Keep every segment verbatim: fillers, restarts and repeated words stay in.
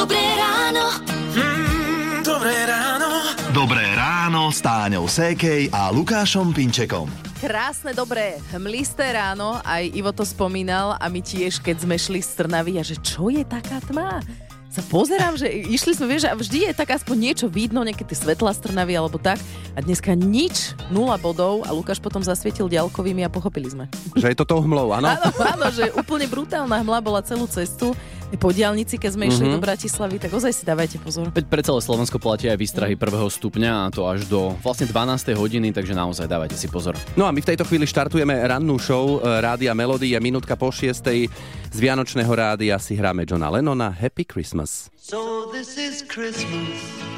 Dobré ráno. Mm, dobré ráno. Dobré ráno s Táňou Sékej a Lukášom Pinčekom. Krásne, dobré, hmlisté ráno, aj Ivo to spomínal a my tiež, keď sme šli z Trnavy a že čo je taká tma? Sa pozerám, že išli sme, vieš, a vždy je tak aspoň niečo vidno, nejaké tie svetlá z Trnavy alebo tak a dneska nič, nula bodov a Lukáš potom zasvietil ďalkovými a pochopili sme. Že je to tou hmlou, áno? Áno, áno, že úplne brutálna hmla bola celú cestu. Po diaľnici, keď sme mm-hmm. išli do Bratislavy, tak ozaj si dávajte pozor. Veď pre celé Slovensko platia aj výstrahy prvého stupňa a to až do vlastne dvanástej hodiny, takže naozaj dávajte si pozor. No a my v tejto chvíli štartujeme rannú show Rádia Melody. Je minútka po šiestej. Z Vianočného rádia si hráme Johna Lennona Happy Christmas. So this is Christmas.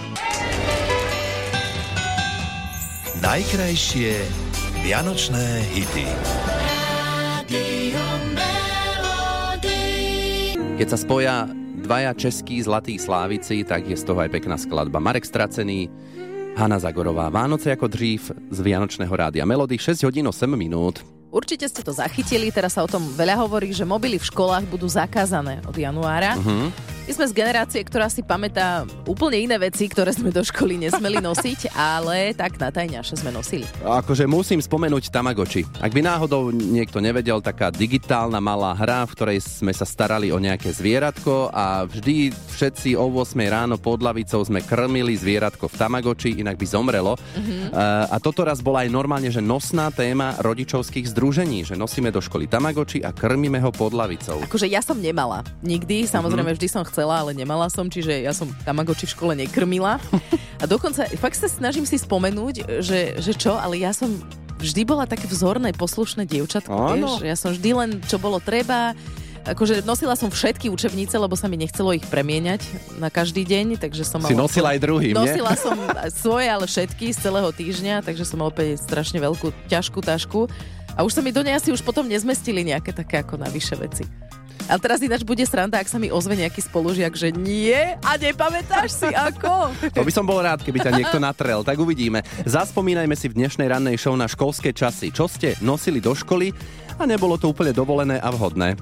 Najkrajšie vianočné hity. Keď sa spoja dvaja českí zlatí slávici, tak je z toho aj pekná skladba. Marek Stracený, Hana Zagorová. Vánoce ako dřív z Vianočného rádia Melody, šesť hodín osem minút. Určite ste to zachytili, teraz sa o tom veľa hovorí, že mobily v školách budú zakázané od januára. Uh-huh. My sme z generácie, ktorá si pamätá úplne iné veci, ktoré sme do školy nesmeli nosiť, ale tak na tajňaše sme nosili. Akože musím spomenúť Tamagotchi. Ak by náhodou niekto nevedel, taká digitálna malá hra, v ktorej sme sa starali o nejaké zvieratko a vždy všetci o ôsmej ráno pod lavicou sme krmili zvieratko v Tamagotchi, inak by zomrelo. Uh-huh. A toto raz bola aj normálne, že nosná téma rodičovských združení, že nosíme do školy Tamagotchi a krmíme ho pod lavicou. Akože ja som nemala nikdy, samozrejme vždy som chcela, ale nemala som, čiže ja som Tamagotchi v škole nekrmila. A dokonca, fakt sa snažím si spomenúť, že, že čo, ale ja som vždy bola také vzorné, poslušné dievčatko, vieš? Ja som vždy len, čo bolo treba. Akože nosila som všetky učebnice, lebo sa mi nechcelo ich premieňať na každý deň, takže som si mala... nosila aj druhým, Nosila nie? som svoje, ale všetky z celého týždňa, takže som mala opäť strašne veľkú, ťažkú tašku. A už sa mi do nej asi už potom nezmestili nejaké také ako navyše veci. Ale teraz ináč bude sranda, ak sa mi ozve nejaký spolužiak, že nie a nepamätáš si ako. To by som bol rád, keby ťa niekto natrel, tak uvidíme. Zaspomínajme si v dnešnej rannej show na školské časy. Čo ste nosili do školy a nebolo to úplne dovolené a vhodné.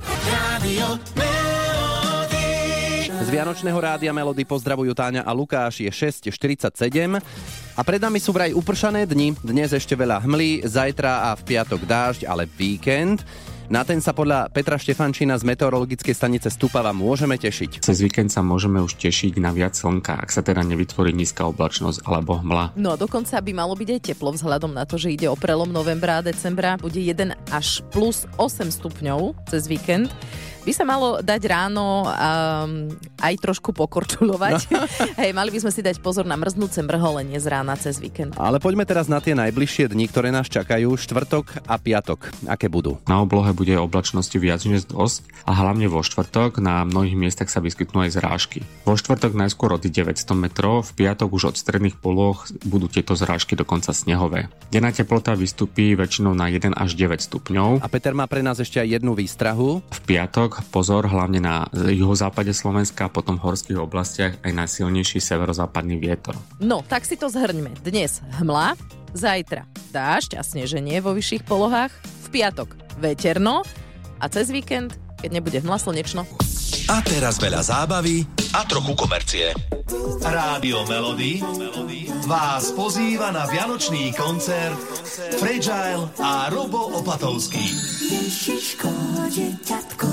Z Vianočného rádia Melody pozdravujú Táňa a Lukáš, je šesť štyridsaťsedem a pred nami sú vraj upršané dni. Dnes ešte veľa hmly, zajtra a v piatok dážď, ale víkend. Na ten sa podľa Petra Štefančína z meteorologickej stanice Stupava môžeme tešiť. Cez víkend sa môžeme už tešiť na viac slnka, ak sa teda nevytvorí nízka oblačnosť alebo hmla. No a dokonca by malo byť aj teplo vzhľadom na to, že ide o prelom novembra a decembra. Bude jeden až plus osem stupňov cez víkend. By sa malo dať ráno um, aj trošku pokorčulovať. Hej, mali by sme si dať pozor na mrznúce mrholenie z rána cez víkend. Ale poďme teraz na tie najbližšie dni, ktoré nás čakajú, štvrtok a piatok. Aké budú? Na oblohe bude oblačnosti viac než dosť a hlavne vo štvrtok na mnohých miestach sa vyskytnú aj zrážky. Vo štvrtok najskôr od deväťsto metrov, v piatok už od stredných polôch budú tieto zrážky dokonca snehové. Denná teplota vystúpi väčšinou na jeden až deväť stupňov. A Peter má pre nás ešte aj jednu výstrahu. V piatok pozor hlavne na juhozápade Slovenska a potom v horských oblastiach aj na silnejší severozápadný vietor. No, tak si to zhrňme. Dnes hmla, zajtra dážď a sneženie vo vyšších polohách, v piatok veterno a cez víkend, keď nebude hmla, slnečno. A teraz veľa zábavy a trochu komercie. Rádio Melody vás pozýva na vianočný koncert Fragile a Robo Opatovský. Ježiško, deťatko,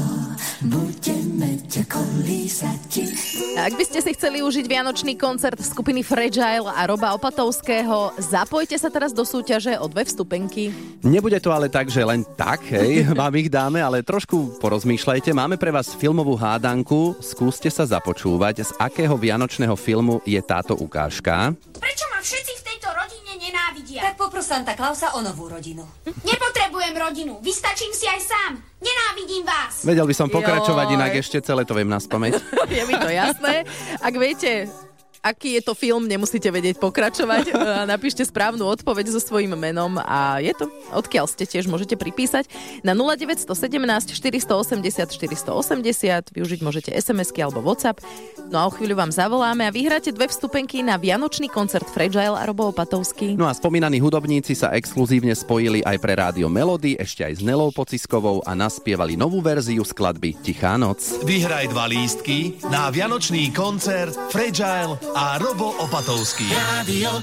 budeme ťa kolísať. Ak by ste si chceli užiť vianočný koncert skupiny Fragile a Roba Opatovského, zapojte sa teraz do súťaže o dve vstupenky. Nebude to ale tak, že len tak, hej, vám ich dáme, ale trošku porozmýšľajte. Máme pre vás filmovú hádanku, skúste sa započúvať, z akého vianočného filmu je táto ukážka. Prečo ma všetci v tejto rodine nenávidia? Tak popros Santa Clausa o novú rodinu. Nepotrebujem rodinu, vystačím si aj sám. Nenávidím vás. Vedel by som pokračovať, Joj. inak ešte celé to viem naspamäť. Je mi to jasné. Ak viete, aký je to film, nemusíte vedieť pokračovať. Napíšte správnu odpoveď so svojím menom a je to, odkiaľ ste, tiež môžete pripísať na nula deväť jedna sedem štyri osem nula štyri osem nula. Využiť môžete es em esky alebo WhatsApp. No a o chvíľu vám zavoláme a vyhráte dve vstupenky na vianočný koncert Fragile a Robo Opatovský. No a spomínaní hudobníci sa exkluzívne spojili aj pre Rádio Melody, ešte aj s Nelou Pociskovou a naspievali novú verziu skladby Tichá noc. Vyhraj dva lístky na vianočný koncert Fragile a Robo Opatovský. Rádio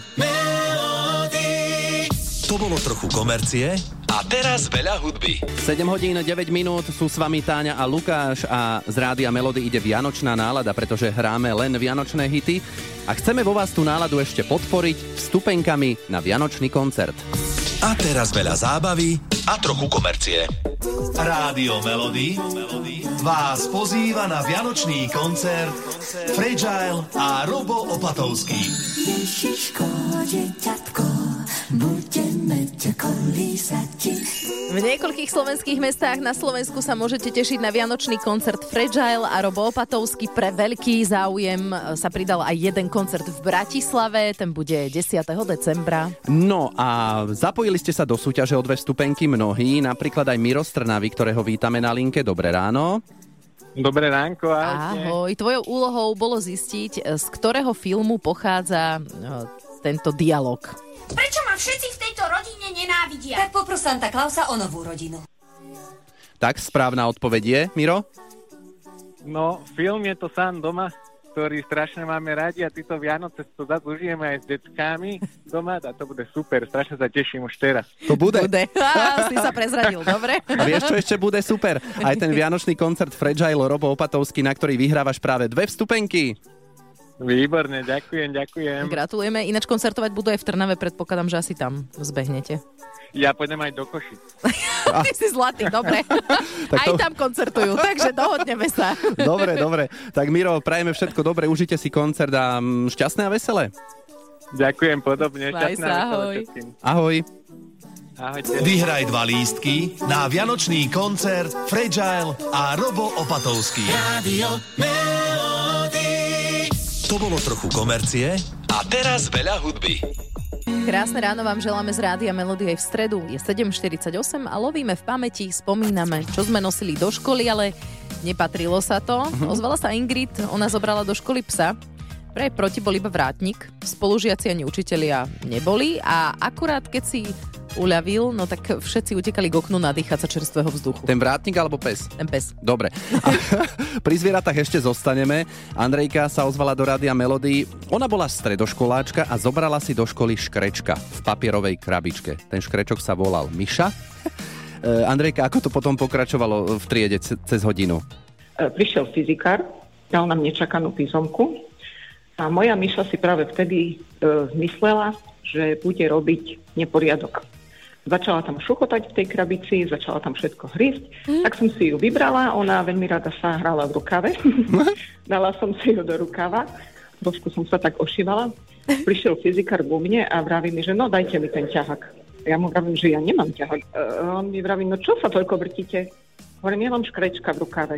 Melody. To bolo trochu komercie a teraz veľa hudby. sedem hodín deväť minút, sú s vami Táňa a Lukáš a z Rádia Melody ide vianočná nálada, pretože hráme len vianočné hity a chceme vo vás tú náladu ešte podporiť vstupenkami na vianočný koncert. A teraz veľa zábavy a trochu komercie. Rádio Melody vás pozýva na vianočný koncert Fragile a Robo Opatovský. Ježiško, deťatko, budeme ťa kolísať. V niekoľkých slovenských mestách na Slovensku sa môžete tešiť na vianočný koncert Fragile a Robo Opatovský. Pre veľký záujem sa pridal aj jeden koncert v Bratislave, ten bude desiateho decembra. No a zapojili ste sa do súťaže o dve vstupenky mnohí, napríklad aj Miro z Trnavy, ktorého vítame na linke. Dobré ráno. Dobré ránko. Ahojte. Ahoj. Tvojou úlohou bolo zistiť, z ktorého filmu pochádza tento dialog. Prečo ma všetci v tejto rodine nenávidia? Tak popros Santa Clausa o novú rodinu. Tak správna odpoveď je, Miro? No, film je to Sám doma, ktorý strašne máme radi a títo Vianoce to zase užijeme aj s deckami doma a to bude super, strašne sa teším už teraz. To bude. Bude. Á, si sa prezradil, dobre? A vieš, čo ešte bude super? Aj ten vianočný koncert Fragile Robo Opatovský, na ktorý vyhrávaš práve dve vstupenky. Výborne, ďakujem, ďakujem. Gratulujeme. Ináč koncertovať budú aj v Trnave, predpokladám, že asi tam zbehnete. Ja pôjdem aj do Košic. Ty si zlatý, dobre. Aj to... tam koncertujú, takže dohodneme sa. Dobre, dobre. Tak Miro, prajeme všetko dobre, užite si koncert a šťastné a veselé. Ďakujem podobne. Maj šťastné sa, a veselé ahoj. všetkým. Ahoj. Ahojte. Vyhraj dva lístky na vianočný koncert Fragile a Robo Opatovský. Rádio Melody. To bolo trochu komercie a teraz veľa hudby. Krásne ráno vám želáme z Rádia Melody aj v stredu. Je sedem štyridsaťosem a lovíme v pamäti, spomíname, čo sme nosili do školy, ale nepatrilo sa to. Uh-huh. Ozvala sa Ingrid, ona zobrala do školy psa. Pre proti bol iba vrátnik, spolužiaci ani učitelia neboli a akurát keď si uľavil, no tak všetci utekali k oknu nadýchať sa čerstvého vzduchu. Ten vrátnik alebo pes? Ten pes. Dobre. A pri zvieratách ešte zostaneme. Andrejka sa ozvala do Rádia Melody. Ona bola stredoškoláčka a zobrala si do školy škrečka v papierovej krabičke. Ten škrečok sa volal Miša. Andrejka, ako to potom pokračovalo v triede cez hodinu? Prišiel fyzikár, dal nám nečakanú písomku a moja Miša si práve vtedy e, myslela, že bude robiť neporiadok. Začala tam šuchotať v tej krabici, začala tam všetko hrísť, mm. tak som si ju vybrala, ona veľmi rada sa hrala v rukave, dala som si ju do rukava, trošku som sa tak ošívala, prišiel fyzikár ku mne a vraví mi, že no dajte mi ten ťahak. Ja mu vravím, že ja nemám ťahak. Uh, on mi vraví, no čo sa toľko vrtíte? Hovorím, ja mám škrečka v rukave.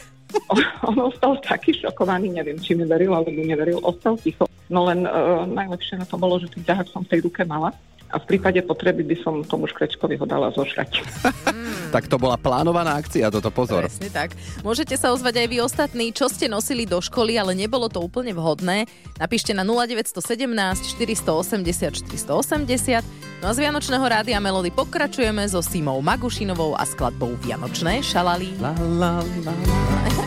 On ostal taký šokovaný, neviem, či mi veril, alebo neveril, ostal ticho. No len uh, najlepšie na to bolo, že ten ťahák som v tej ruke mala a v prípade potreby by som tomu škrečkovi ho dala zožrať. Mm. Tak to bola plánovaná akcia, toto pozor. Presne tak. Môžete sa ozvať aj vy ostatní, čo ste nosili do školy, ale nebolo to úplne vhodné. Napíšte na nula deväť jedna sedem štyri osem nula štyri osem nula. No a z Vianočného Rádia Melody pokračujeme so Simou Magušinovou a skladbou Vianočné šalalí. La, la, la, la.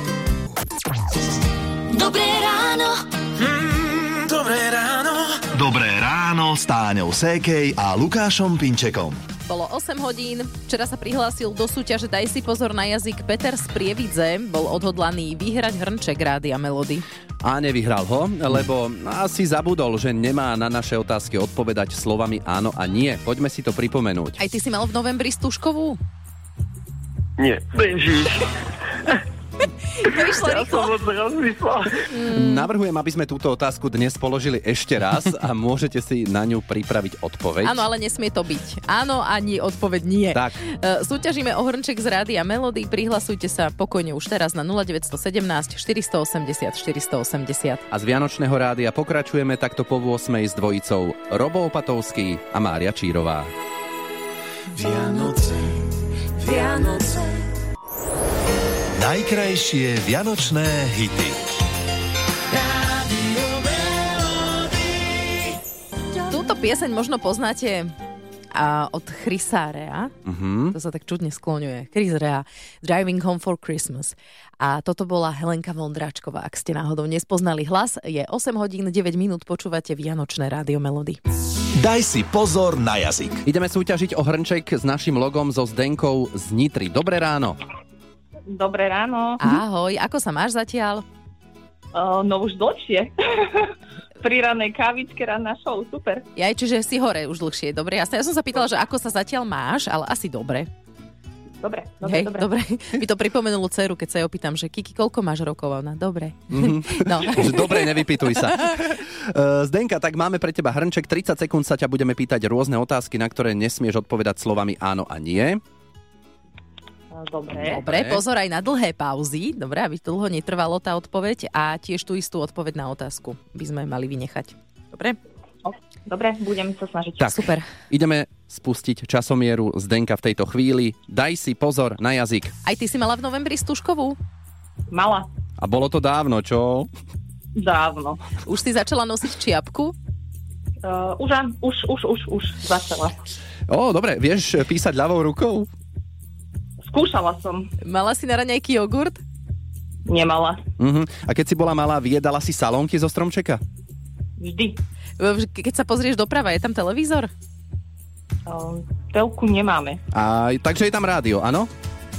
Dobré ráno. Mm, dobré ráno. Dobré ráno s Táňou Sékej a Lukášom Pinčekom. Bolo osem hodín. Včera sa prihlásil do súťaže Daj si pozor na jazyk Peter z Prievidze. Bol odhodlaný vyhrať hrnček Rádia Melody. A nevyhral ho, lebo asi zabudol, že nemá na naše otázky odpovedať slovami áno a nie. Poďme si to pripomenúť. Aj ty si mal v novembri stúžkovú? Nie. To išlo Ja rýchlo. som moc rozmyslel. Mm. Navrhujem, aby sme túto otázku dnes položili ešte raz a môžete si na ňu pripraviť odpoveď. Áno, ale nesmie to byť. Áno, ani odpoveď nie. Tak. Uh, súťažíme o hrnček z Rádia Melody. Prihlasujte sa pokojne už teraz na nula deväť jedna sedem štyri osem osem štyri osem osem. A z Vianočného rádia pokračujeme takto po ôsmej s dvojicou Robo Opatovský a Mária Čírová. Vianoce, Vianoce. Najkrajšie vianočné hity. Túto pieseň možno poznáte a od Chrisa Rea. Uh-huh. To sa tak čudne skloňuje. Chris Rea, Driving Home for Christmas. A toto bola Helenka Vondráčková. Ak ste náhodou nespoznali hlas, je osem hodín deväť minút, počúvate Vianočné Rádio Melody. Daj si pozor na jazyk. Ideme súťažiť o hrnček s našim logom so Zdenkou z Nitry. Dobré ráno. Dobré ráno. Ahoj, ako sa máš zatiaľ? Uh, no už dlhšie. Pri ranej kávičke, ranná show, super. Ja, čiže si hore už dlhšie, dobre, jasné. Ja som sa pýtala, že ako sa zatiaľ máš, ale asi dobre. Dobre, dobre, Hej, dobre. dobre. Mi to pripomenulo dceru, keď sa jej opýtam, že Kiki, koľko máš rokov? Ona, dobre. Mm-hmm. No. Dobre, nevypytuj sa. Uh, Zdenka, tak máme pre teba hrnček. tridsať sekúnd sa ťa budeme pýtať rôzne otázky, na ktoré nesmieš odpovedať slovami áno a nie. Dobre. Dobre, pozor aj na dlhé pauzy. Dobre, aby to dlho netrvalo tá odpoveď a tiež tú istú odpoveď na otázku by sme mali vynechať. Dobre? Dobre, budem sa snažiť. Tak, super. Ideme spustiť časomieru Zdenka v tejto chvíli. Daj si pozor na jazyk. Aj ty si mala v novembri stúžkovú? Mala. A bolo to dávno, čo? Dávno. Už si začala nosiť čiapku? Uh, už, už, už, už, už začala. Ó, dobre, vieš písať ľavou rukou? Skúšala som. Mala si na raňajky jogurt? Nemala. Uh-huh. A keď si bola malá, vyjedala si salónky zo stromčeka? Vždy. Keď sa pozrieš doprava, je tam televízor? Uh, telku nemáme. A, takže je tam rádio, áno?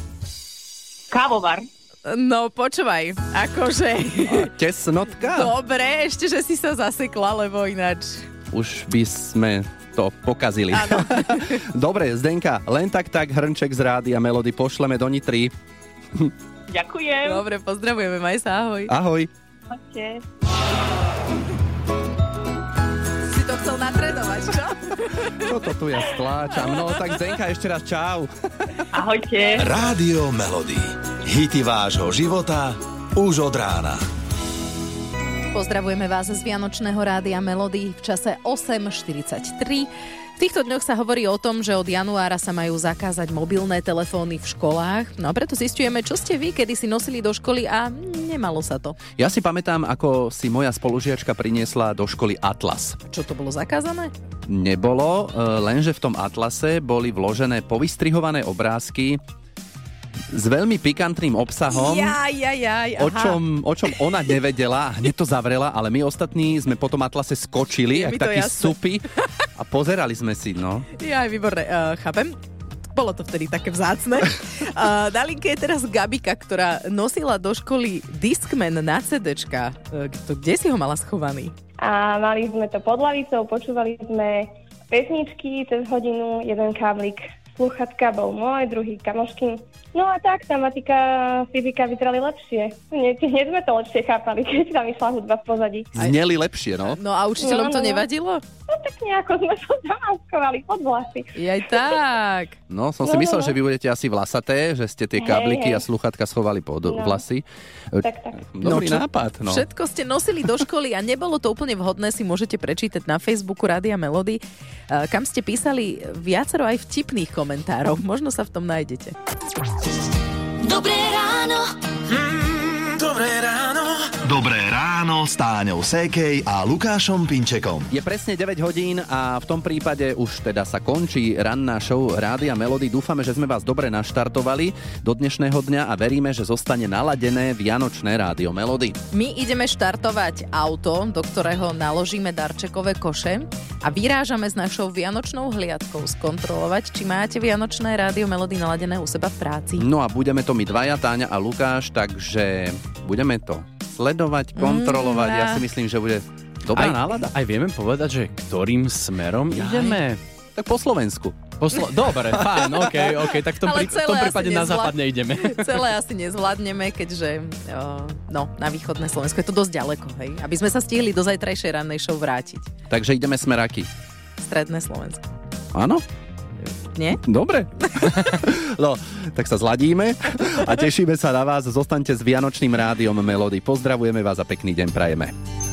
Kávovar. No, počúvaj, akože... A tesnotka? Dobre, ešte, že si sa zasekla, lebo ináč... Už by sme to pokazili. Dobre, Zdenka, len tak tak hrnček z Rádia Melody pošleme do Nitry. Ďakujem. Dobre, pozdravujeme, maj sa, ahoj. Ahoj. Ahojte. Si to chcel natrénovať, čo? Toto tu ja stláčam. No tak Zdenka, ešte raz čau. Ahojte. Rádio Melody. Hity vášho života už od rána. Pozdravujeme vás z Vianočného Rádia Melody v čase osem štyridsaťtri. V týchto dňoch sa hovorí o tom, že od januára sa majú zakázať mobilné telefóny v školách. No a preto zisťujeme, čo ste vy kedy si nosili do školy a nemalo sa to. Ja si pamätám, ako si moja spolužiačka priniesla do školy Atlas. Čo to bolo zakázané? Nebolo, lenže v tom Atlase boli vložené povystrihované obrázky s veľmi pikantným obsahom, Jaj, jaj, jaj, aha. o čom, o čom ona nevedela, hneď to zavrela, ale my ostatní sme potom Atlase skočili, Je mi ak to takí jasné. supy a pozerali sme si, no. Jaj, výborné, uh, chápem. Bolo to vtedy také vzácne. Uh, na linke je teraz Gabika, ktorá nosila do školy Discman na CDčka. Uh, to, kde si ho mala schovaný? A mali sme to pod lavicou, počúvali sme pesničky cez hodinu, jeden káblik slúchatka bol môj, druhý kamoškin. No a tak, tá matika, fyzika vyzerali lepšie. Nie, nie sme to lepšie chápali, keď tam išla hudba v pozadí. Zneli lepšie, no. No a učiteľom No, to no, no. nevadilo? No tak nejako sme to zamaskovali pod vlasy. Jaj tak. No, som No, si myslel, no. že vy budete asi vlasaté, že ste tie Hej, kábliky hej. a slúchatka schovali pod No. vlasy. Tak, tak. Dobrý čo- nápad, no. Všetko ste nosili do školy a nebolo to úplne vhodné, si môžete prečítať na Facebooku Rádia Melody, uh, kam ste písali viacero aj vtipných komentárov. Možno sa v tom nájdete. Dobré ráno. Mm, dobré ráno. Dobré ráno s Táňou Sékej a Lukášom Pinčekom. Je presne deväť hodín a v tom prípade už teda sa končí ranná show Rádia Melody. Dúfame, že sme vás dobre naštartovali do dnešného dňa a veríme, že zostane naladené Vianočné Rádio Melody. My ideme štartovať auto, do ktorého naložíme darčekové koše a vyrážame s našou vianočnou hliadkou skontrolovať, či máte Vianočné Rádio Melody naladené u seba v práci. No a budeme to my dvaja, Táňa a Lukáš, takže budeme to sledovať, kontrolovať. Mm, ja a- si myslím, že bude dobrá aj, nálada. Aj vieme povedať, že ktorým smerom Jaj. ideme? Tak po Slovensku. Poslo- Dobre, fajn, ok, ok, tak v tom, pri- v tom prípade na západ neideme. Celé asi nezvládneme, keďže o, no, na východné Slovensko je to dosť ďaleko, hej? Aby sme sa stihli do zajtrajšej rannej show vrátiť. Takže ideme smeráky. Stredné Slovensko. Áno? Nie? Dobre. No, tak sa zladíme a tešíme sa na vás. Zostaňte s Vianočným rádiom Melody. Pozdravujeme vás a pekný deň prajeme.